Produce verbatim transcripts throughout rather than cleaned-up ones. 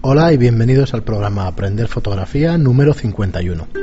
Hola y bienvenidos al programa Aprender Fotografía número cincuenta y uno.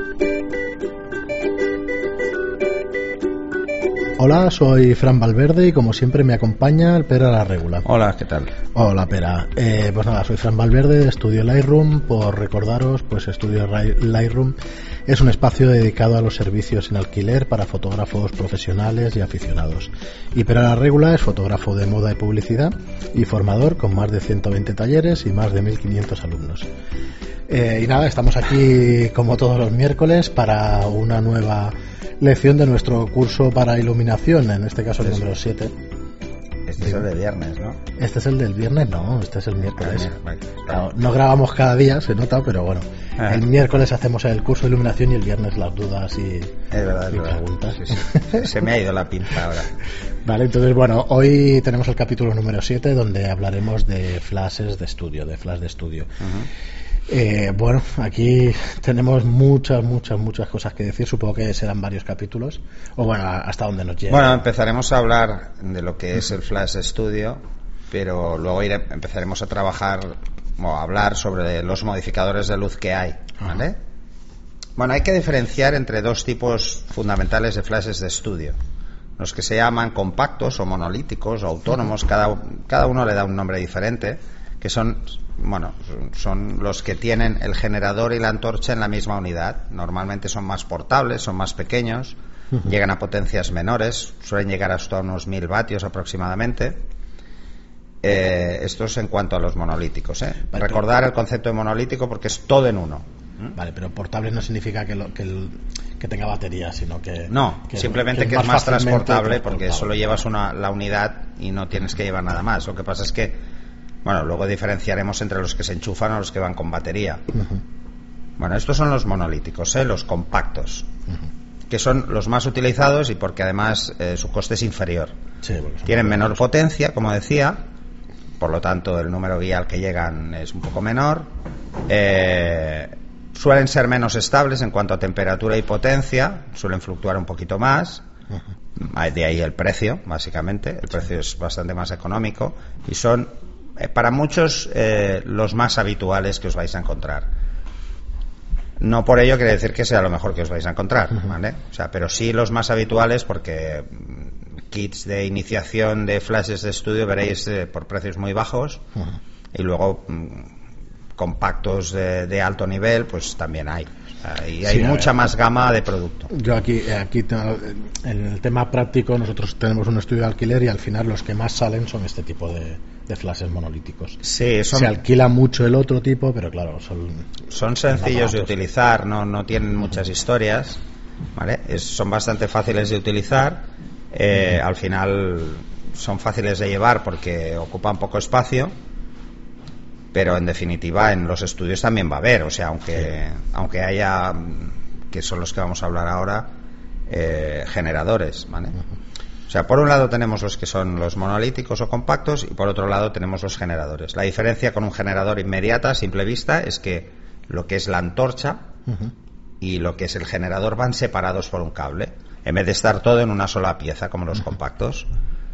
Hola, soy Fran Valverde y como siempre me acompaña el Pera La Regula. Hola, ¿qué tal? Hola, Pera. Eh, pues nada, soy Fran Valverde de Estudio Lightroom. Por recordaros, pues Estudio Lightroom es un espacio dedicado a los servicios en alquiler para fotógrafos profesionales y aficionados. Y Pera La Regula es fotógrafo de moda y publicidad y formador con más de ciento veinte talleres y más de mil quinientos alumnos. Eh, y nada, estamos aquí como todos los miércoles para una nueva lección de nuestro curso para iluminación, en este caso el Eso. número siete. Este es el de viernes, ¿no? Este es el del viernes, no, este es el miércoles. Ah, vale, vale. Claro, no grabamos cada día, se nota, pero bueno. Ah. El miércoles hacemos el curso de iluminación y el viernes las dudas y, Es verdad, y es verdad. preguntas. Sí, sí. Se me ha ido la pinza ahora. Vale, entonces bueno, hoy tenemos el capítulo número siete donde hablaremos de flashes de estudio, de flash de estudio. Uh-huh. Eh, bueno, aquí tenemos muchas, muchas, muchas cosas que decir. Supongo que serán varios capítulos. O bueno, hasta donde nos llegue. Bueno, empezaremos a hablar de lo que es el Flash Studio, pero luego ire- empezaremos a trabajar o a hablar sobre los modificadores de luz que hay, ¿vale? Ajá. Bueno, hay que diferenciar entre dos tipos fundamentales de flashes de estudio. Los que se llaman compactos o monolíticos o autónomos, cada, cada uno le da un nombre diferente, que son, bueno, son los que tienen el generador y la antorcha en la misma unidad. Normalmente son más portables, son más pequeños, uh-huh. llegan a potencias menores, suelen llegar hasta unos mil vatios aproximadamente. Eh, esto es en cuanto a los monolíticos, ¿eh? Vale, Recordar pero... el concepto de monolítico porque es todo en uno. Vale, pero portable no significa que, lo, que, el, que tenga batería, sino que... No, que simplemente que que es más transportable transportable porque solo llevas una, la unidad y no tienes que llevar nada más. Lo que pasa es que, bueno, luego diferenciaremos entre los que se enchufan o los que van con batería. Uh-huh. Bueno, estos son los monolíticos, ¿eh? Los compactos, Uh-huh. que son los más utilizados y porque además eh, su coste es inferior. Sí, porque son Tienen menor pequeños. potencia, como decía, por lo tanto el número guía al que llegan es un poco menor. Eh, suelen ser menos estables en cuanto a temperatura y potencia, suelen fluctuar un poquito más. Uh-huh. De ahí el precio, básicamente. El precio es bastante más económico y son, eh, para muchos, eh, los más habituales que os vais a encontrar. No por ello quiere decir que sea lo mejor que os vais a encontrar, uh-huh. ¿vale? O sea, pero sí los más habituales porque kits de iniciación de flashes de estudio veréis eh, por precios muy bajos uh-huh. y luego mmm, compactos de, de alto nivel pues también hay. O sea, y hay sí, mucha más gama de producto. Yo aquí, aquí en el tema práctico nosotros tenemos un estudio de alquiler y al final los que más salen son este tipo de, de flashes monolíticos. Sí, son, se alquila mucho el otro tipo, pero claro, son, son sencillos de utilizar, no, no tienen muchas historias, ¿vale? Es, son bastante fáciles de utilizar, eh, uh-huh. al final son fáciles de llevar porque ocupan poco espacio. Pero en definitiva en los estudios también va a haber, o sea, aunque sí. aunque haya, que son los que vamos a hablar ahora, eh, generadores, ¿vale? Uh-huh. O sea, por un lado tenemos los que son los monolíticos o compactos y por otro lado tenemos los generadores. La diferencia con un generador inmediata a simple vista es que lo que es la antorcha uh-huh. y lo que es el generador van separados por un cable, en vez de estar todo en una sola pieza como los uh-huh. compactos.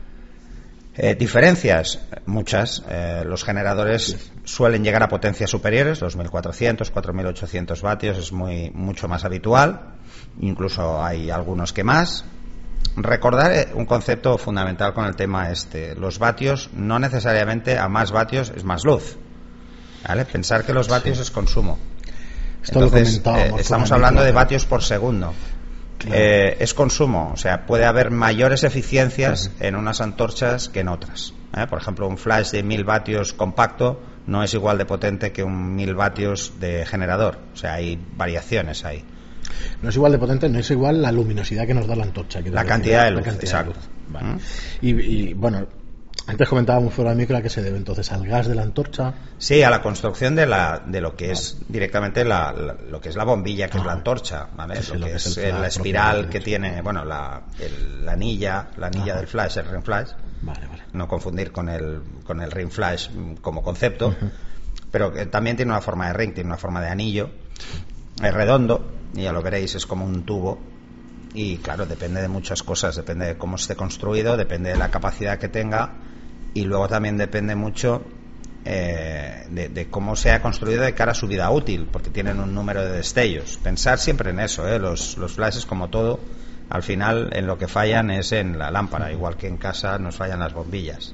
Eh, diferencias, muchas. Eh, los generadores sí. suelen llegar a potencias superiores, dos mil cuatrocientos, cuatro mil ochocientos vatios, es muy mucho más habitual. Incluso hay algunos que más. Recordar un concepto fundamental con el tema este. Los vatios, no necesariamente a más vatios es más luz, ¿vale? Pensar que los vatios sí. es consumo. Esto Entonces, lo eh, estamos hablando de vatios por segundo. Claro. Eh, es consumo, o sea, puede haber mayores eficiencias uh-huh. en unas antorchas que en otras, ¿eh? Por ejemplo, un flash de mil vatios compacto no es igual de potente que un mil vatios de generador, o sea, hay variaciones ahí. No es igual de potente, no es igual la luminosidad que nos da la antorcha, que la cantidad de luz, la cantidad exacto. De luz. Vale. ¿Mm? y, y bueno, antes comentábamos fuera de micro a qué se debe entonces, al gas de la antorcha. Sí, a la construcción de la de lo que vale. es directamente la, la, lo que es la bombilla, que ah. es la antorcha, ¿vale? Sí, sí, lo, lo que, que es, es la espiral que tiene, bueno, la, el, la anilla, la anilla ah. del flash, el ring flash. Vale, vale. No confundir con el con el ring flash como concepto, uh-huh. pero que también tiene una forma de ring, tiene una forma de anillo, es redondo y ya lo veréis, es como un tubo. Y claro, depende de muchas cosas, depende de cómo esté construido, depende de la capacidad que tenga y luego también depende mucho eh, de, de cómo se ha construido de cara a su vida útil, porque tienen un número de destellos. Pensar siempre en eso, ¿eh? los, los flashes, como todo, al final en lo que fallan es en la lámpara, igual que en casa nos fallan las bombillas.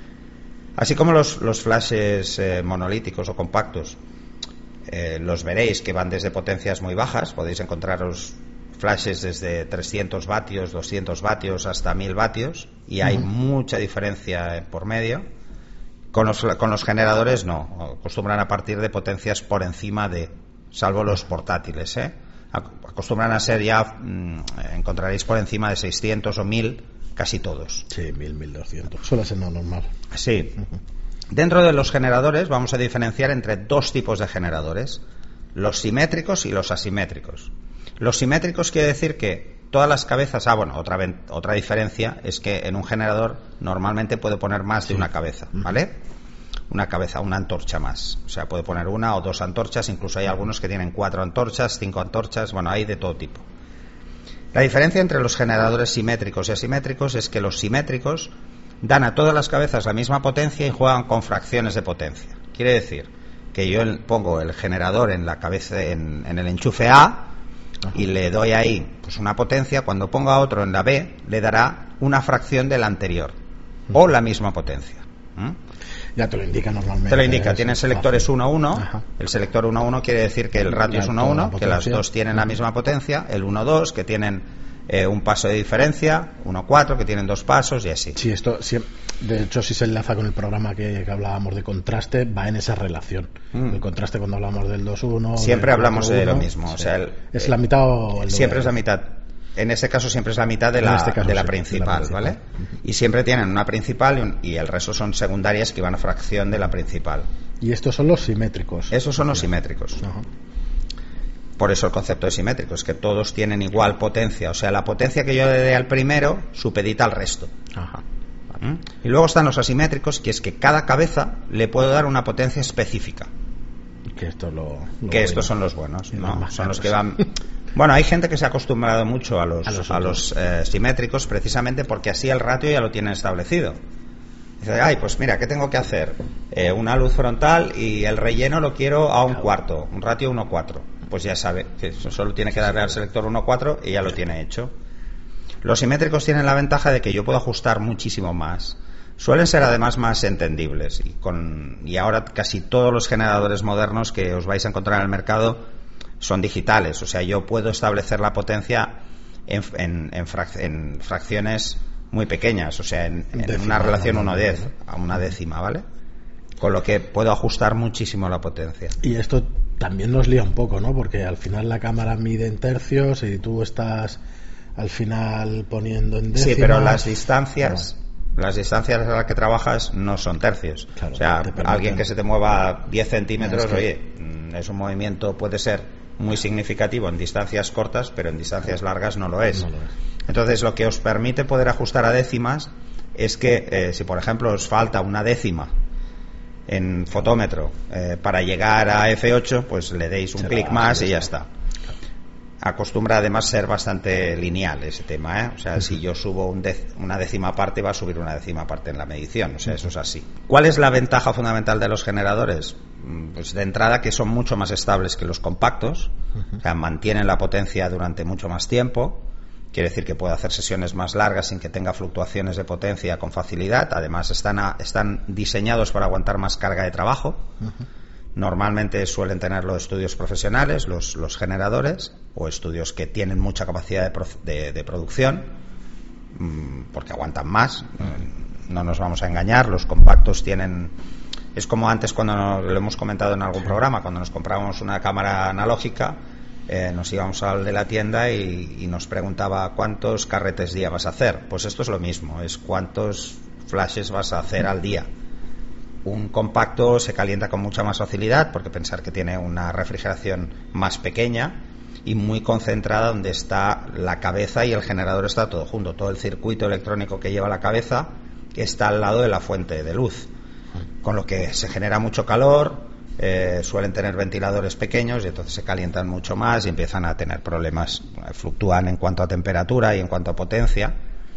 Así como los, los flashes eh, monolíticos o compactos, eh, los veréis que van desde potencias muy bajas. Podéis encontraros flashes desde trescientos vatios, doscientos vatios hasta mil vatios, y hay uh-huh. mucha diferencia por medio. Con los, con los generadores no, acostumbran a partir de potencias por encima de, salvo los portátiles, ¿eh? Acostumbran a ser ya, mmm, encontraréis por encima de seiscientos o mil, casi todos. Sí, mil, mil doscientos. Suele ser no normal. Sí. Dentro de los generadores vamos a diferenciar entre dos tipos de generadores: los simétricos y los asimétricos. Los simétricos quiere decir que todas las cabezas, ah, bueno, otra, otra diferencia es que en un generador normalmente puede poner más sí. de una cabeza, ¿vale? Una cabeza, una antorcha más. O sea, puede poner una o dos antorchas, incluso hay algunos que tienen cuatro antorchas, cinco antorchas, bueno, hay de todo tipo. La diferencia entre los generadores simétricos y asimétricos es que los simétricos dan a todas las cabezas la misma potencia y juegan con fracciones de potencia. Quiere decir que yo pongo el generador en la cabeza, en, en el enchufe A, y le doy ahí pues una potencia. Cuando ponga otro en la B, le dará una fracción de la anterior o la misma potencia. ¿Mm? Ya te lo indica normalmente. Te lo indica, tienen selectores uno uno. El selector uno uno quiere decir que el ratio es uno uno, que las dos tienen la misma potencia. El uno dos, que tienen eh, un paso de diferencia. uno cuatro, que tienen dos pasos, y así. Sí, esto, sí, de hecho, si se enlaza con el programa que, que hablábamos de contraste, va en esa relación. Mm. El contraste, cuando hablamos del dos uno. Siempre hablamos de lo mismo. Sí. O sea, el, ¿es la mitad o el siempre doble? Es la mitad. En este caso siempre es la mitad de la, este caso, de la sí, principal, de la ¿vale? Uh-huh. Y siempre tienen una principal y, un, y el resto son secundarias que van a fracción de la principal. ¿Y estos son los simétricos? Esos son los simétricos. Uh-huh. Por eso el concepto de simétrico es que todos tienen igual potencia. O sea, la potencia que yo le dé al primero supedita al resto. Uh-huh. ¿Mm? Y luego están los asimétricos, que es que cada cabeza le puedo dar una potencia específica. Que, esto lo, lo que estos son los buenos, ¿no? Son los que van... Bueno, hay gente que se ha acostumbrado mucho a los, a los, a los eh, simétricos, precisamente porque así el ratio ya lo tienen establecido. Dice, ay, pues mira, ¿qué tengo que hacer? Eh, una luz frontal y el relleno lo quiero a un cuarto, un ratio uno cuatro. Pues ya sabe que solo tiene que darle al selector uno cuatro y ya lo tiene hecho. Los simétricos tienen la ventaja de que yo puedo ajustar muchísimo más. Suelen ser además más entendibles, y, con, y ahora casi todos los generadores modernos que os vais a encontrar en el mercado son digitales. O sea, yo puedo establecer la potencia en, en, en, frac, en fracciones muy pequeñas, o sea, en, en una relación uno diez a una décima, ¿vale? Con lo que puedo ajustar muchísimo la potencia. Y esto también nos lía un poco, ¿no? Porque al final la cámara mide en tercios y tú estás al final poniendo en décimas. Sí, pero las distancias... Bueno. Las distancias a las que trabajas no son tercios. Claro, o sea, alguien que se te mueva diez centímetros, es que... oye, es un movimiento, puede ser muy significativo en distancias cortas, pero en distancias largas no lo es. No lo es. Entonces, lo que os permite poder ajustar a décimas es que, eh, si por ejemplo os falta una décima en fotómetro eh, para llegar a efe ocho, pues le deis un clic más y ya está. Acostumbra además ser bastante lineal ese tema, ¿eh? O sea, uh-huh. si yo subo un dec- una décima parte, va a subir una décima parte en la medición. O sea, uh-huh. eso es así. ¿Cuál es la ventaja fundamental de los generadores? Pues de entrada que son mucho más estables que los compactos. Uh-huh. O sea, mantienen la potencia durante mucho más tiempo. Quiere decir que puedo hacer sesiones más largas sin que tenga fluctuaciones de potencia con facilidad. Además, están, a, están diseñados para aguantar más carga de trabajo. Uh-huh. Normalmente suelen tenerlo estudios profesionales, los, los generadores, o estudios que tienen mucha capacidad de, pro, de, de producción, mmm, porque aguantan más. No nos vamos a engañar, los compactos tienen... Es como antes, cuando nos, lo hemos comentado en algún programa, cuando nos comprábamos una cámara analógica, eh, nos íbamos al de la tienda y, y nos preguntaba cuántos carretes día vas a hacer. Pues esto es lo mismo, es cuántos flashes vas a hacer al día. Un compacto se calienta con mucha más facilidad, porque pensar que tiene una refrigeración más pequeña y muy concentrada, donde está la cabeza y el generador está todo junto. Todo el circuito electrónico que lleva la cabeza está al lado de la fuente de luz, con lo que se genera mucho calor, eh, suelen tener ventiladores pequeños y entonces se calientan mucho más y empiezan a tener problemas, fluctúan en cuanto a temperatura y en cuanto a potencia.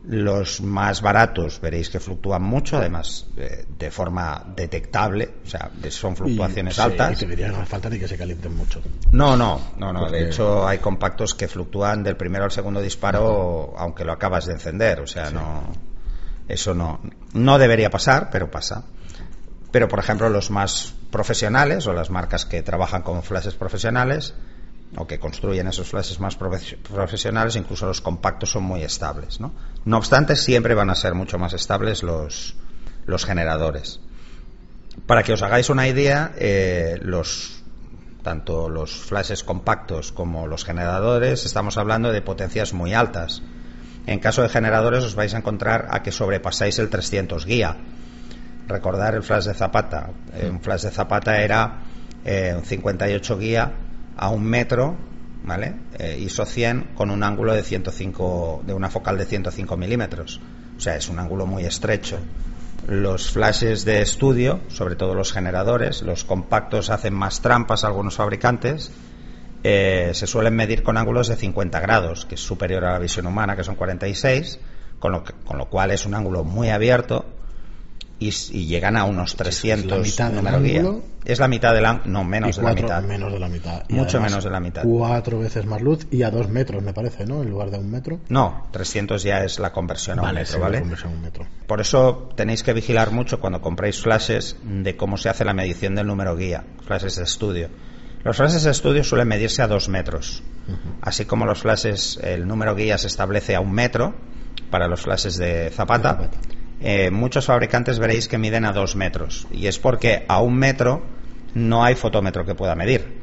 Los más baratos veréis que fluctúan mucho, además eh, de forma detectable, o sea, son fluctuaciones y, altas. Sí, y te diría que no hace falta ni que se calienten mucho. No, no, no, no. Porque... De hecho, hay compactos que fluctúan del primero al segundo disparo, uh-huh. aunque lo acabas de encender, o sea, sí. no, eso no, no debería pasar, pero pasa. Pero, por ejemplo, los más profesionales o las marcas que trabajan con flashes profesionales o que construyen esos flashes más profesionales, incluso los compactos son muy estables, ¿no? No obstante, siempre van a ser mucho más estables los, los generadores. Para que os hagáis una idea, eh, los, tanto los flashes compactos como los generadores, estamos hablando de potencias muy altas. En caso de generadores os vais a encontrar a que sobrepasáis el trescientos guía. Recordar el flash de Zapata. Eh, un flash de Zapata era eh, un cincuenta y ocho guía a un metro, ¿vale? Eh, I S O cien con un ángulo de ciento cinco, de una focal de ciento cinco milímetros. O sea, es un ángulo muy estrecho. Los flashes de estudio, sobre todo los generadores, los compactos hacen más trampas algunos fabricantes. Eh, se suelen medir con ángulos de cincuenta grados, que es superior a la visión humana, que son cuarenta y seis, con lo, que, con lo cual es un ángulo muy abierto. Y, y llegan a unos trescientos. ¿Es la mitad del ángulo? Es la mitad del ángulo, no, menos de la mitad. Menos de la mitad. Y Mucho menos de la mitad. Cuatro veces más luz y a dos metros, me parece, ¿no? En lugar de un metro. No, trescientos ya es la conversión a vale, un metro, sí, ¿vale? La conversión a un metro. Por eso tenéis que vigilar mucho cuando compréis flashes de cómo se hace la medición del número guía, flashes de estudio. Los flashes de estudio suelen medirse a dos metros. Uh-huh. Así como los flashes, el número guía se establece a un metro para los flashes de Zapata. De Zapata. Eh, muchos fabricantes veréis que miden a dos metros y es porque a un metro no hay fotómetro que pueda medir.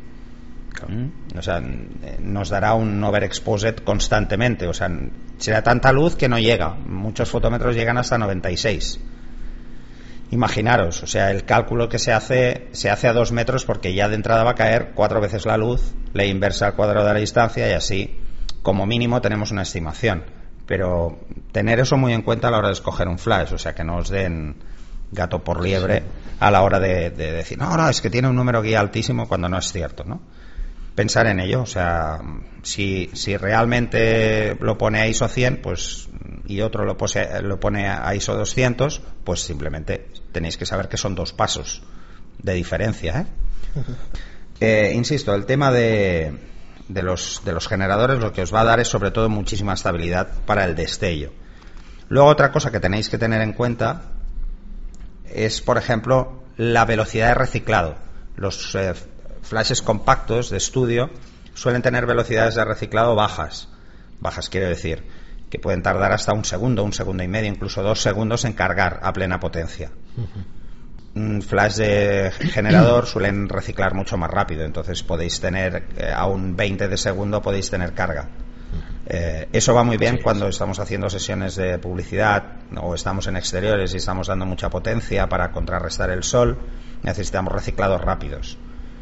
¿Mm? O sea, nos dará un overexposed constantemente, o sea, será tanta luz que no llega. Muchos fotómetros llegan hasta noventa y seis. Imaginaros, o sea, el cálculo que se hace se hace a dos metros porque ya de entrada va a caer cuatro veces la luz, ley inversa al cuadrado de la distancia, y así como mínimo tenemos una estimación. Pero tener eso muy en cuenta a la hora de escoger un flash, o sea, que no os den gato por liebre a la hora de, de decir, no, no, es que tiene un número guía altísimo, cuando no es cierto, ¿no? Pensar en ello, o sea, si, si realmente lo pone a I S O cien, pues, y otro lo, pose, lo pone a I S O doscientos, pues simplemente tenéis que saber que son dos pasos de diferencia, ¿eh? eh insisto, el tema de... De los, de los generadores lo que os va a dar es sobre todo muchísima estabilidad para el destello. Luego otra cosa que tenéis que tener en cuenta es, por ejemplo, la velocidad de reciclado. Los eh, flashes compactos de estudio suelen tener velocidades de reciclado bajas. Bajas quiero decir que pueden tardar hasta un segundo, un segundo y medio, incluso dos segundos en cargar a plena potencia. Uh-huh. Un flash de generador suelen reciclar mucho más rápido, entonces podéis tener eh, a un veinte de segundo podéis tener carga. Eh, eso va muy bien sí, cuando sí. estamos haciendo sesiones de publicidad o estamos en exteriores y estamos dando mucha potencia para contrarrestar el sol. Necesitamos reciclados rápidos.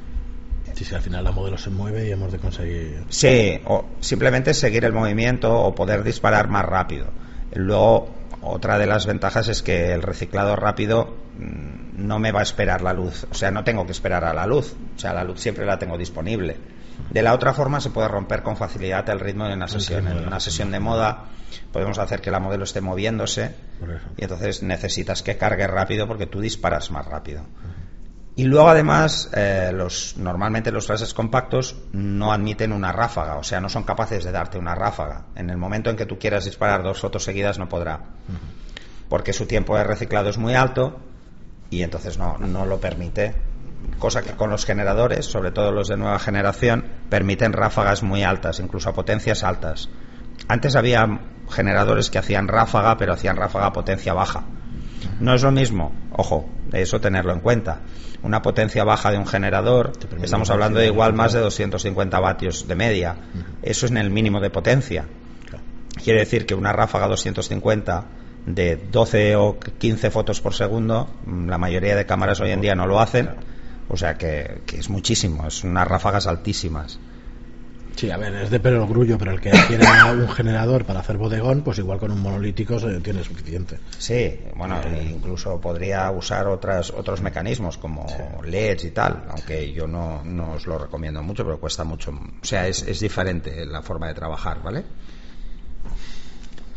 Sí, sí, al final la modelo se mueve y hemos de conseguir... Sí, o simplemente seguir el movimiento o poder disparar más rápido. Luego, otra de las ventajas es que el reciclado rápido no me va a esperar la luz, o sea, no tengo que esperar a la luz, o sea, la luz siempre la tengo disponible. De la otra forma se puede romper con facilidad el ritmo de una sesión. En una sesión de moda podemos hacer que la modelo esté moviéndose y entonces necesitas que cargue rápido porque tú disparas más rápido. Y luego además eh, los normalmente los flashes compactos no admiten una ráfaga, o sea, no son capaces de darte una ráfaga. En el momento en que tú quieras disparar dos fotos seguidas no podrá, porque su tiempo de reciclado es muy alto y entonces no, no lo permite, cosa que con los generadores, sobre todo los de nueva generación, permiten ráfagas muy altas, incluso a potencias altas. Antes había generadores que hacían ráfaga, pero hacían ráfaga a potencia baja. No es lo mismo, ojo, eso tenerlo en cuenta. Una potencia baja de un generador, estamos hablando de igual más de doscientos cincuenta vatios de media. Eso es en el mínimo de potencia. Quiere decir que una ráfaga doscientos cincuenta de doce o quince fotos por segundo, la mayoría de cámaras hoy en día no lo hacen, o sea que, que es muchísimo, es unas ráfagas altísimas. Sí, a ver, es de perogrullo, pero el que tiene un generador para hacer bodegón, pues igual con un monolítico se tiene suficiente. Sí, bueno, eh, incluso podría usar otras otros mecanismos como sí. L E Ds y tal, aunque yo no, no os lo recomiendo mucho, pero cuesta mucho. O sea, es, es diferente la forma de trabajar, ¿vale?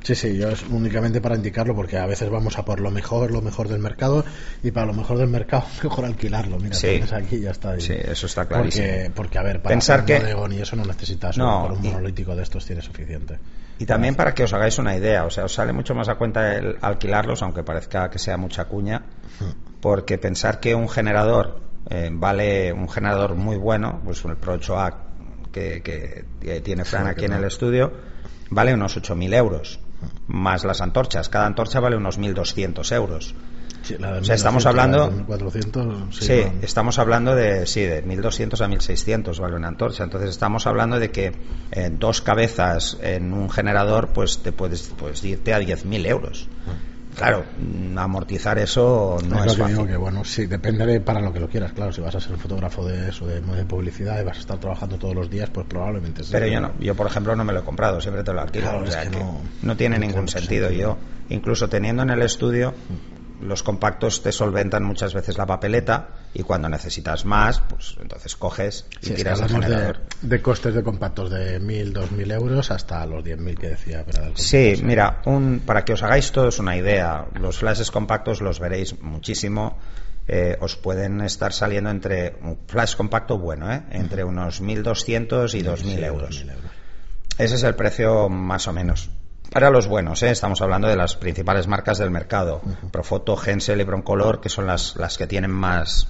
Sí, sí, yo es únicamente para indicarlo porque a veces vamos a por lo mejor, lo mejor del mercado y para lo mejor del mercado mejor alquilarlo. Mira, sí. tienes aquí y ya está. Sí, eso está clarísimo. Porque, porque a ver, para pensar un que bodegón y eso no necesitas, no, por un y... monolítico de estos tiene suficiente. Y también para que os hagáis una idea, o sea, os sale mucho más a cuenta el alquilarlos, aunque parezca que sea mucha cuña, porque pensar que un generador eh, vale, un generador muy bueno, pues el Pro ocho A que, que, que tiene Fran sí, aquí en no. el estudio, vale unos ocho mil euros, más las antorchas. Cada antorcha vale unos mil doscientos euros. Sí, la de o sea, estamos hablando mil cuatrocientos, sí, sí no. estamos hablando de sí de mil doscientos a mil seiscientos vale una antorcha. Entonces estamos hablando de que eh, dos cabezas en un generador pues te puedes pues irte a diez mil euros. Claro, amortizar eso no es, es lo que fácil. Digo que bueno, sí, depende de para lo que lo quieras. Claro, si vas a ser fotógrafo de eso, de, de publicidad y vas a estar trabajando todos los días, pues probablemente sí. Pero yo no, yo por ejemplo no me lo he comprado, siempre te lo alquilo. Claro, o sea, es que que no, no tiene no ningún sentido. sentido. Yo, incluso teniendo en el estudio, los compactos te solventan muchas veces la papeleta y cuando necesitas más, pues entonces coges y sí, tiras el generador. De, de costes de compactos de mil, dos mil euros hasta los diez mil que decía. Pero sí, mira, un, para que os hagáis todos una idea, los flashes compactos los veréis muchísimo. Eh, os pueden estar saliendo entre un flash compacto bueno, ¿eh? entre unos mil doscientos y dos mil euros. Ese es el precio más o menos. Para los buenos, ¿eh? Estamos hablando de las principales marcas del mercado, uh-huh. Profoto, Hensel y Broncolor, que son las, las que tienen más,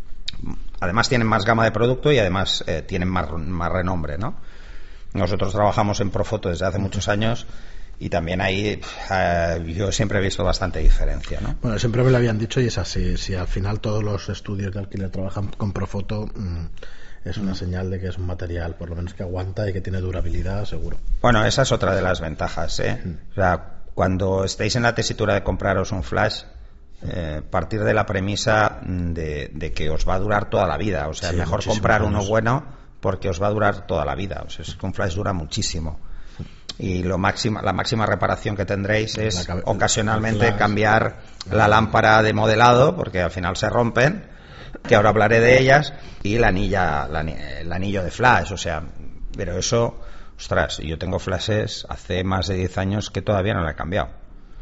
además tienen más gama de producto y además eh, tienen más, más renombre, ¿no? Nosotros trabajamos en Profoto desde hace muchos años y también ahí eh, yo siempre he visto bastante diferencia, ¿no? Bueno, siempre me lo habían dicho y es así, si al final todos los estudios de alquiler trabajan con Profoto, mmm, es una señal de que es un material por lo menos que aguanta y que tiene durabilidad seguro. Bueno, esa es otra de las ventajas, ¿eh? O sea, cuando estéis en la tesitura de compraros un flash, eh, partir de la premisa de, de que os va a durar toda la vida. O sea, sí, es mejor comprar uno bueno porque os va a durar toda la vida. O sea, es que un flash dura muchísimo. Y lo máxima, la máxima reparación que tendréis es cabe- ocasionalmente cambiar la lámpara de modelado, porque al final se rompen, que ahora hablaré de ellas, y la anilla, la, el anillo de flash, o sea, pero eso, ostras, yo tengo flashes hace más de diez años que todavía no lo he cambiado.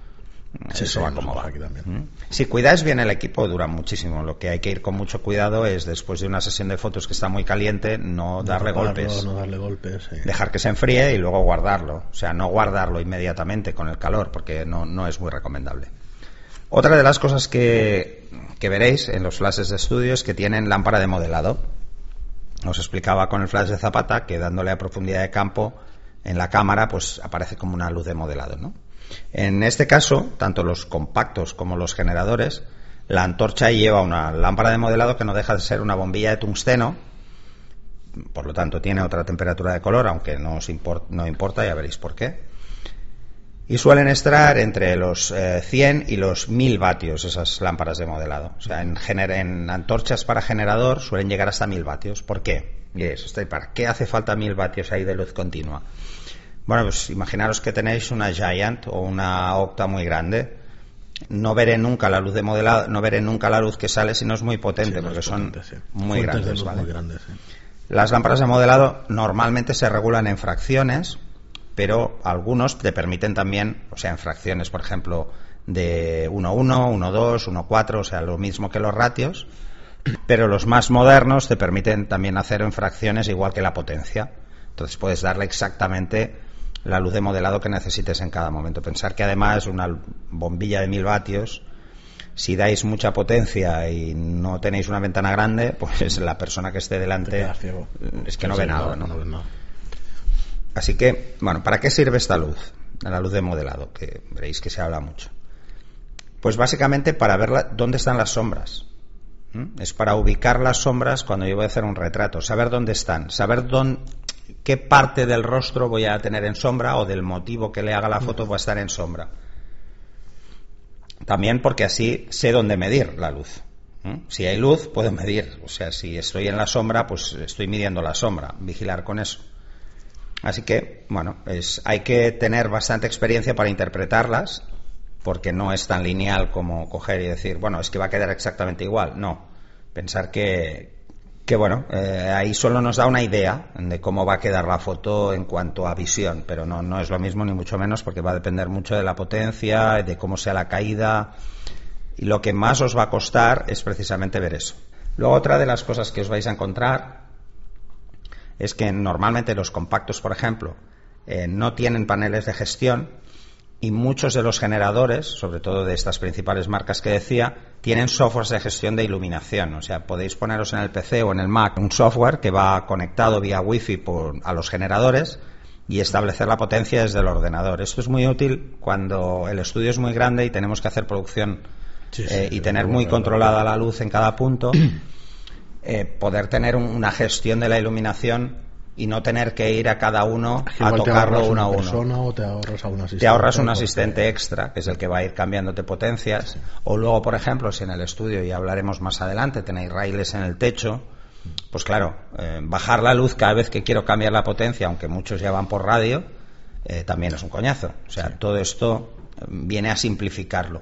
Sí, eso sí, va como va. Aquí también. Si cuidáis bien el equipo, dura muchísimo. Lo que hay que ir con mucho cuidado es, después de una sesión de fotos que está muy caliente, no, no darle tocarlo, golpes. No darle golpes, sí. Dejar que se enfríe y luego guardarlo. O sea, no guardarlo inmediatamente con el calor, porque no, no es muy recomendable. Otra de las cosas que, que veréis en los flashes de estudio es que tienen lámpara de modelado. Os explicaba con el flash de Zapata que dándole a profundidad de campo en la cámara pues aparece como una luz de modelado, ¿no? En este caso, tanto los compactos como los generadores, la antorcha lleva una lámpara de modelado que no deja de ser una bombilla de tungsteno, por lo tanto tiene otra temperatura de color, aunque no os import, no importa, ya veréis por qué. Y suelen estar entre los eh, cien y los mil vatios esas lámparas de modelado. O sea, en, gener- en antorchas para generador suelen llegar hasta mil vatios. ¿Por qué? Y eso, ¿para qué hace falta mil vatios ahí de luz continua? Bueno, pues imaginaros que tenéis una Giant o una Octa muy grande. No veré nunca la luz de modelado, no veré nunca la luz que sale si no es muy potente, sí, porque es potente, son sí. muy Fuentes grandes, ¿vale? Muy grandes, sí. Las lámparas de modelado normalmente se regulan en fracciones, pero algunos te permiten también, o sea, en fracciones, por ejemplo, de uno uno, uno dos, uno cuatro, o sea, lo mismo que los ratios, pero los más modernos te permiten también hacer en fracciones igual que la potencia. Entonces puedes darle exactamente la luz de modelado que necesites en cada momento. Pensar que además una bombilla de mil vatios, si dais mucha potencia y no tenéis una ventana grande, pues la persona que esté delante es que no ve nada, ¿no? No ve nada. Así que, bueno, ¿para qué sirve esta luz? La luz de modelado, que veréis que se habla mucho. Pues básicamente para ver la, dónde están las sombras. ¿Mm? Es para ubicar las sombras cuando yo voy a hacer un retrato, saber dónde están, saber dónde, qué parte del rostro voy a tener en sombra o del motivo que le haga la foto va a estar en sombra. También porque así sé dónde medir la luz. ¿Mm? Si hay luz, puedo medir. O sea, si estoy en la sombra, pues estoy midiendo la sombra, vigilar con eso. Así que, bueno, es, hay que tener bastante experiencia para interpretarlas, porque no es tan lineal como coger y decir, bueno, es que va a quedar exactamente igual. No, pensar que, que bueno, eh, ahí solo nos da una idea de cómo va a quedar la foto en cuanto a visión, pero no, no es lo mismo ni mucho menos, porque va a depender mucho de la potencia, de cómo sea la caída, y lo que más os va a costar es precisamente ver eso. Luego, otra de las cosas que os vais a encontrar es que normalmente los compactos, por ejemplo, eh, no tienen paneles de gestión, y muchos de los generadores, sobre todo de estas principales marcas que decía, tienen softwares de gestión de iluminación. O sea, podéis poneros en el P C o en el Mac un software que va conectado vía Wi-Fi por, a los generadores y establecer la potencia desde el ordenador. Esto es muy útil cuando el estudio es muy grande y tenemos que hacer producción sí, sí, eh, y tener muy controlada la luz en cada punto. Eh, poder tener un, una gestión de la iluminación y no tener que ir a cada uno a tocarlo uno a uno. O te ahorras a un asistente. Te ahorras un asistente extra, que es el que va a ir cambiándote potencias. Sí. O luego, por ejemplo, si en el estudio, y hablaremos más adelante, tenéis raíles en el techo, pues claro, eh, bajar la luz cada vez que quiero cambiar la potencia, aunque muchos ya van por radio, eh, también es un coñazo. O sea, sí. Todo esto viene a simplificarlo.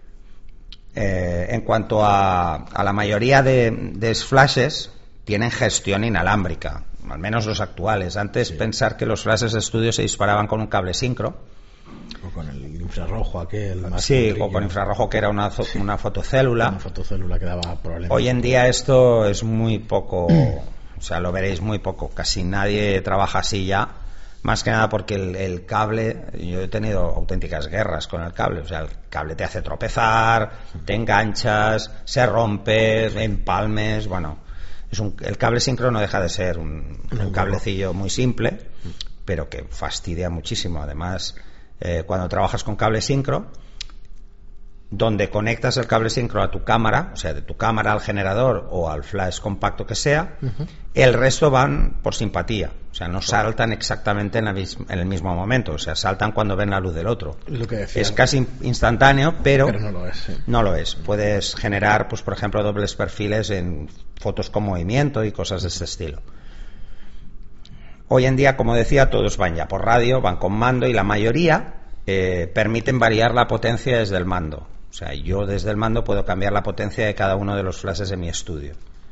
Eh, en cuanto a, a la mayoría de, de flashes, tienen gestión inalámbrica, al menos los actuales. Antes, sí. Pensar que los flashes de estudio se disparaban con un cable sincro. O con el infrarrojo aquel. Más sí, o con infrarrojo, que era una, sí. una fotocélula. Una fotocélula que daba problemas. Hoy en día esto es muy poco, o sea, lo veréis muy poco. Casi nadie trabaja así ya. Más que nada porque el, el cable, yo he tenido auténticas guerras con el cable. O sea, el cable te hace tropezar, te enganchas, se rompe, empalmes, bueno... Es un, el cable sincro no deja de ser un, un cablecillo muy simple, pero que fastidia muchísimo. Además, eh, cuando trabajas con cable sincro, donde conectas el cable sincro a tu cámara, o sea, de tu cámara al generador o al flash compacto que sea, uh-huh. El resto van por simpatía. O sea, no saltan exactamente en, la mis, en el mismo momento. O sea, saltan cuando ven la luz del otro. Lo que decía, es casi instantáneo, pero, pero no lo es. Sí. No lo es. Puedes generar, pues por ejemplo, dobles perfiles en fotos con movimiento y cosas de este estilo. Hoy en día, como decía, todos van ya por radio, van con mando, y la mayoría eh, permiten variar la potencia desde el mando. O sea, yo desde el mando puedo cambiar la potencia de cada uno de los flashes de mi estudio.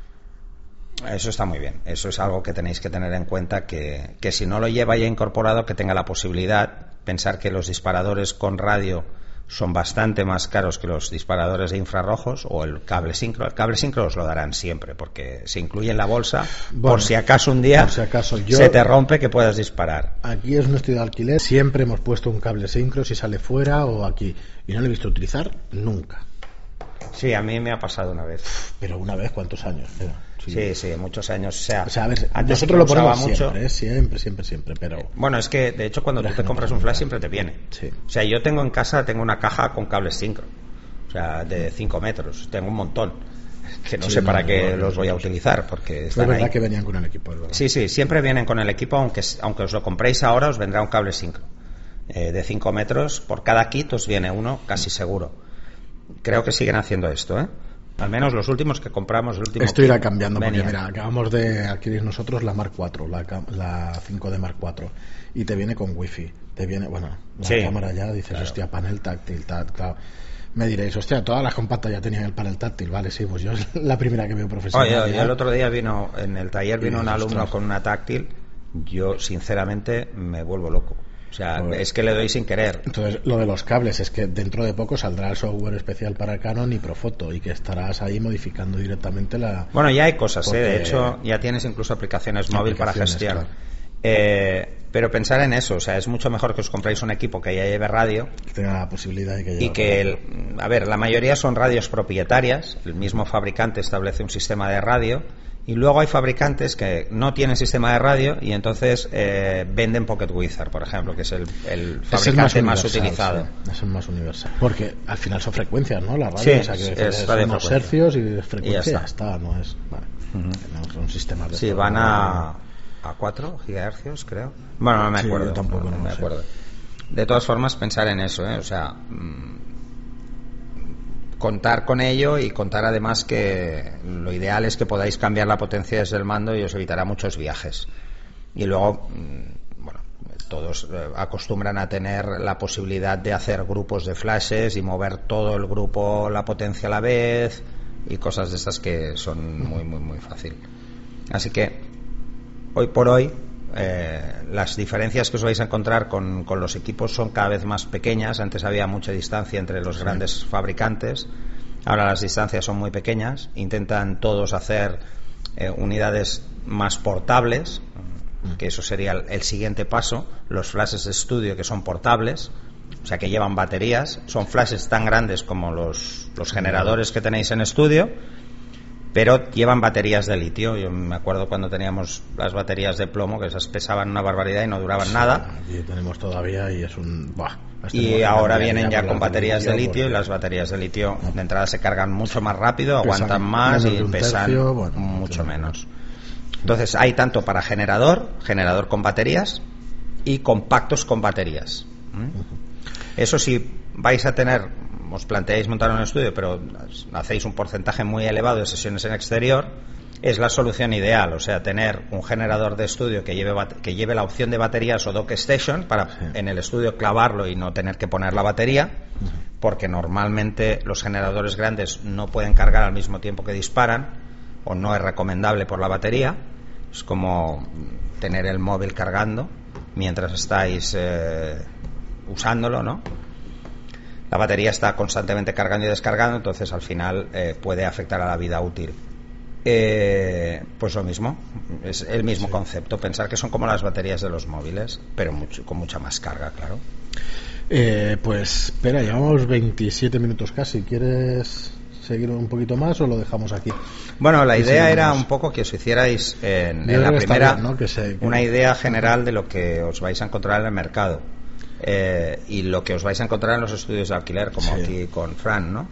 Eso está muy bien. Eso es algo que tenéis que tener en cuenta, que, que si no lo lleva ya incorporado, que tenga la posibilidad. Pensar que los disparadores con radio son bastante más caros que los disparadores de infrarrojos, o el cable sincro. El cable sincro os lo darán siempre, porque se incluye en la bolsa, bueno, por si acaso un día si acaso yo, se te rompe, que puedas disparar. Aquí es un estudio de alquiler, siempre hemos puesto un cable sincro si sale fuera o aquí, y no lo he visto utilizar nunca. Sí, a mí me ha pasado una vez. Pero una vez, ¿cuántos años? Pero, sí. sí, sí, muchos años. O sea, o sea a ver, nosotros lo ponemos mucho. Siempre, ¿eh? siempre, siempre, siempre. Pero eh, bueno, es que de hecho cuando tú te no compras un flash siempre te viene. Sí. O sea, yo tengo en casa tengo una caja con cables sincro, o sea, de cinco metros. Tengo un montón que no sí, sé no, para no, qué no, los voy a utilizar, porque están es verdad ahí. Que venían con el equipo. Es verdad. Sí, sí, siempre vienen con el equipo, aunque aunque os lo compréis ahora, os vendrá un cable sincro eh, de cinco metros. Por cada kit os viene uno, casi seguro. Creo que siguen haciendo esto, ¿eh? Al menos los últimos que compramos, el último esto irá cambiando, venía. Porque mira, acabamos de adquirir nosotros la Mark cuatro, la, la cinco D Mark cuatro, y te viene con wifi, te viene, bueno, la sí, cámara ya, dices, claro. Hostia, panel táctil, tal, claro. Me diréis, hostia, todas las compactas ya tenían el panel táctil, vale, sí, pues yo es la primera que veo profesional. Oye, oye, el otro día vino, en el taller vino un alumno ostras. Con una táctil, yo sinceramente me vuelvo loco. O sea, pues, es que le doy sin querer. Entonces, lo de los cables es que dentro de poco saldrá el software especial para Canon y Profoto, y que estarás ahí modificando directamente la... Bueno, ya hay cosas, ¿eh? De hecho, ya tienes incluso aplicaciones móviles para gestión. Claro. Eh, pero pensar en eso, o sea, es mucho mejor que os compréis un equipo que ya lleve radio. Que tenga la posibilidad de que lleve. Y que, el, a ver, la mayoría son radios propietarias, el mismo fabricante establece un sistema de radio. Y luego hay fabricantes que no tienen sistema de radio y entonces eh, venden Pocket Wizard, por ejemplo, que es el, el fabricante es más, más utilizado. Sí, es el más universal. Porque al final son frecuencias, ¿no? La radio, sí, o sea, que es, es son unos hercios y frecuencia y ya está. Ya está, no es... Vale. Uh-huh. No, son sistemas de... Sí, van a, a cuatro gigahercios, creo. Bueno, no me acuerdo. Sí, yo tampoco no, no me sé. acuerdo. De todas formas, pensar en eso, ¿eh? O sea... Mmm, contar con ello y contar además que lo ideal es que podáis cambiar la potencia desde el mando y os evitará muchos viajes. Y luego, bueno, todos acostumbran a tener la posibilidad de hacer grupos de flashes y mover todo el grupo, la potencia a la vez y cosas de estas que son muy, muy, muy fácil. Así que hoy por hoy eh, las diferencias que os vais a encontrar con, con los equipos son cada vez más pequeñas. Antes había mucha distancia entre los sí. grandes fabricantes, ahora las distancias son muy pequeñas. Intentan todos hacer eh, unidades más portables, que eso sería el, el siguiente paso. Los flashes de estudio que son portables, o sea que llevan baterías, son flashes tan grandes como los, los generadores que tenéis en estudio, pero llevan baterías de litio. Yo me acuerdo cuando teníamos las baterías de plomo, que esas pesaban una barbaridad y no duraban sí, nada. Y tenemos todavía y es un... Buah, y ahora vienen ya con baterías de litio, porque... y las baterías de litio de entrada se cargan mucho más rápido, pesan aguantan más y pesan tercio, bueno, mucho menos. Entonces hay tanto para generador, generador con baterías y compactos con baterías. ¿Mm? Eso sí, vais a tener, os planteáis montar un estudio, pero hacéis un porcentaje muy elevado de sesiones en exterior, es la solución ideal. O sea, tener un generador de estudio que lleve que lleve la opción de baterías o dock station para sí. en el estudio clavarlo y no tener que poner la batería, uh-huh. porque normalmente los generadores grandes no pueden cargar al mismo tiempo que disparan, o no es recomendable por la batería. Es como tener el móvil cargando mientras estáis eh, usándolo, ¿no? La batería está constantemente cargando y descargando, entonces al final eh, puede afectar a la vida útil. Eh, pues lo mismo, es el mismo sí. concepto, pensar que son como las baterías de los móviles, pero mucho, con mucha más carga, claro. Eh, pues espera, llevamos veintisiete minutos casi. ¿Quieres seguir un poquito más o lo dejamos aquí? Bueno, la idea era un poco que os hicierais en, en la primera bien, ¿no? que se, que... una idea general de lo que os vais a encontrar en el mercado eh, y lo que os vais a encontrar en los estudios de alquiler, como sí. aquí con Fran, ¿no?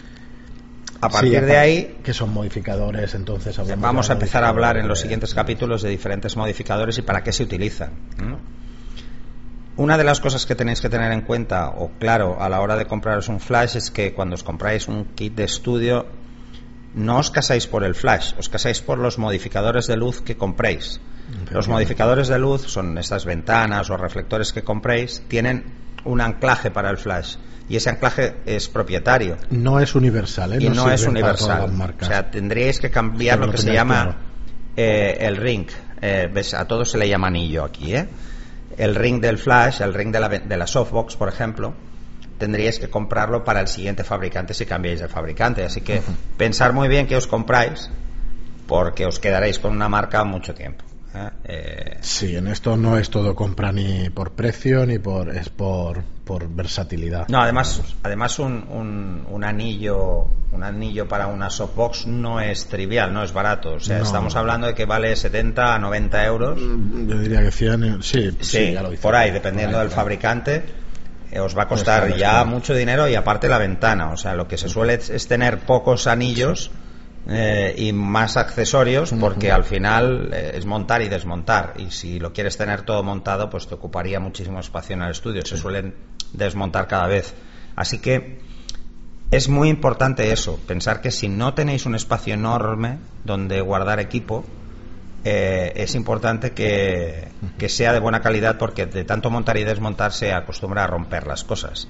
A partir sí, de ahí, que son modificadores, entonces vamos a empezar a hablar en los siguientes capítulos de diferentes modificadores y para qué se utilizan, ¿no? Una de las cosas que tenéis que tener en cuenta, o claro, a la hora de compraros un flash, es que cuando os compráis un kit de estudio, no os casáis por el flash, os casáis por los modificadores de luz que compréis. Los modificadores de luz son estas ventanas o reflectores que compréis, tienen un anclaje para el flash, y ese anclaje es propietario. No es universal, ¿eh? Y no, no es universal. O sea, tendríais que cambiar lo que se llama claro. eh, el ring. Eh, ¿ves? A todos se le llama anillo aquí, ¿eh? El ring del flash, el ring de la, de la softbox, por ejemplo, tendríais que comprarlo para el siguiente fabricante si cambiáis de fabricante. Así que uh-huh. pensar muy bien qué os compráis, porque os quedaréis con una marca mucho tiempo. ¿eh? Eh... Sí, en esto no es todo compra ni por precio ni por es por, por versatilidad. No, además, además un, un, un anillo, un anillo para una softbox no es trivial, no es barato. O sea, no. estamos hablando de que vale setenta a noventa euros. Yo diría que cien, sí, sí, sí ya lo hice, por ahí, dependiendo ahí, del fabricante. Eh, os va a costar pues, ya claro. mucho dinero, y aparte la ventana. O sea, lo que se suele es tener pocos anillos. Sí. Eh, y más accesorios, porque uh-huh. al final eh, es montar y desmontar, y si lo quieres tener todo montado, pues te ocuparía muchísimo espacio en el estudio. Sí. Se suelen desmontar cada vez, así que es muy importante eso, pensar que si no tenéis un espacio enorme donde guardar equipo, eh, es importante que, que sea de buena calidad, porque de tanto montar y desmontar se acostumbra a romper las cosas,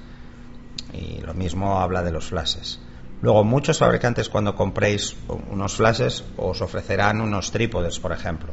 y lo mismo habla de los flashes. Luego, muchos fabricantes, cuando compréis unos flashes, os ofrecerán unos trípodes, por ejemplo.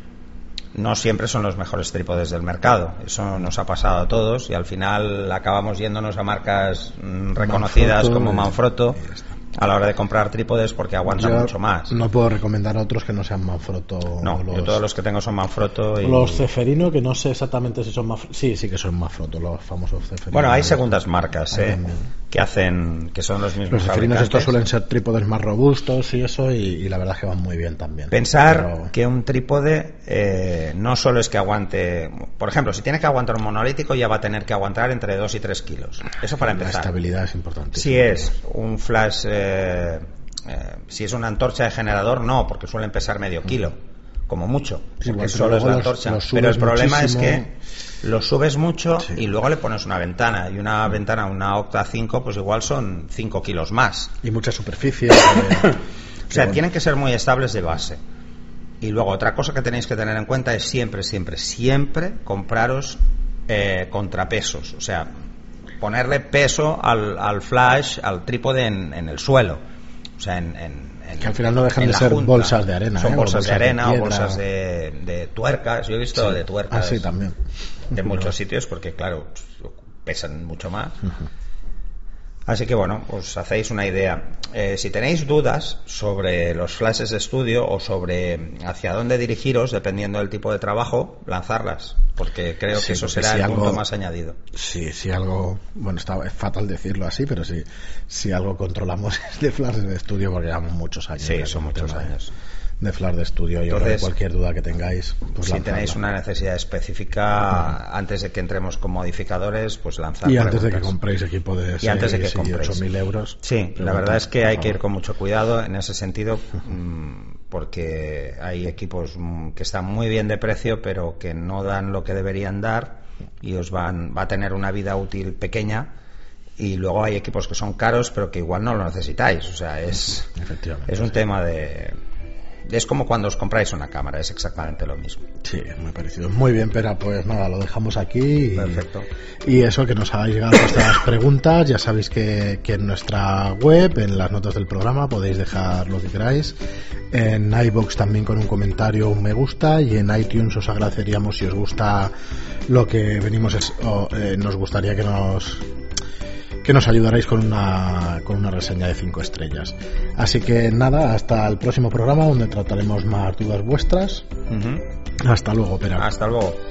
No siempre son los mejores trípodes del mercado. Eso nos ha pasado a todos, y al final acabamos yéndonos a marcas reconocidas Manfrotto, como Manfrotto a la hora de comprar trípodes, porque aguantan yo mucho más. No puedo recomendar otros que no sean Manfrotto. No, los, yo todos los que tengo son Manfrotto. Y... Los Ceferino, que no sé exactamente si son Manfrotto. Sí, sí que son Manfrotto, los famosos Ceferino. Bueno, hay segundas marcas, ¿eh? que hacen, que son los mismos los fabricantes. Estos suelen ser trípodes más robustos y eso, y, y la verdad es que van muy bien también. Pensar Pero... que un trípode eh, no solo es que aguante, por ejemplo, si tiene que aguantar un monolítico, ya va a tener que aguantar entre dos y tres kilos. Eso para empezar. La estabilidad es importante. Si es un flash, eh, eh, si es una antorcha de generador, no, porque suelen pesar medio kilo, como mucho, porque Igual, solo es la los, antorcha. los pero el problema muchísimo... es que lo subes mucho, sí. y luego le pones una ventana, y una ventana, una Octa cinco, pues igual son cinco kilos más. Y mucha superficie. eh, o sea, bueno. tienen que ser muy estables de base. Y luego otra cosa que tenéis que tener en cuenta es siempre, siempre, siempre compraros eh, contrapesos. O sea, ponerle peso al, al flash, al trípode en, en el suelo. O sea, en, en, en que al final no dejan de ser junta. bolsas de arena. Son ¿eh? bolsas, bolsas de arena de o bolsas de, de tuercas. Yo he visto sí. de tuercas. Ah, sí, también. De muchos sitios, porque claro, pesan mucho más. Uh-huh. Así que bueno, os hacéis una idea. Eh, si tenéis dudas sobre los flashes de estudio o sobre hacia dónde dirigiros, dependiendo del tipo de trabajo, lanzarlas, porque creo sí, que eso porque será si el algo, punto más añadido. Sí, si algo, bueno, está, es fatal decirlo así, pero sí, si algo controlamos es de flashes de estudio, porque llevamos muchos años. Sí, son muchos años. De flash de estudio. Yo creo que cualquier duda que tengáis, pues si lanzarla. Tenéis una necesidad específica, uh-huh. antes de que entremos con modificadores, pues lanzar y preguntas. antes de que compréis equipo de y antes de que compréis ocho mil euros. Sí, la verdad es que hay que ir con mucho cuidado en ese sentido, porque hay equipos que están muy bien de precio, pero que no dan lo que deberían dar y os van va a tener una vida útil pequeña. Y luego hay equipos que son caros, pero que igual no lo necesitáis. O sea, es es un sí. tema de es como cuando os compráis una cámara, es exactamente lo mismo. Sí, muy parecido. Muy bien, pero pues nada, lo dejamos aquí. Y, perfecto. Y eso, que nos hagáis llegar vuestras preguntas. Ya sabéis que, que en nuestra web, en las notas del programa, podéis dejar lo que queráis. En iVoox también con un comentario, un me gusta. Y en iTunes os agradeceríamos si os gusta lo que venimos, es, o, eh, nos gustaría que nos... que nos ayudaréis con una con una reseña de cinco estrellas. Así que nada, hasta el próximo programa donde trataremos más dudas vuestras. Uh-huh. Hasta luego, Pera. Hasta luego.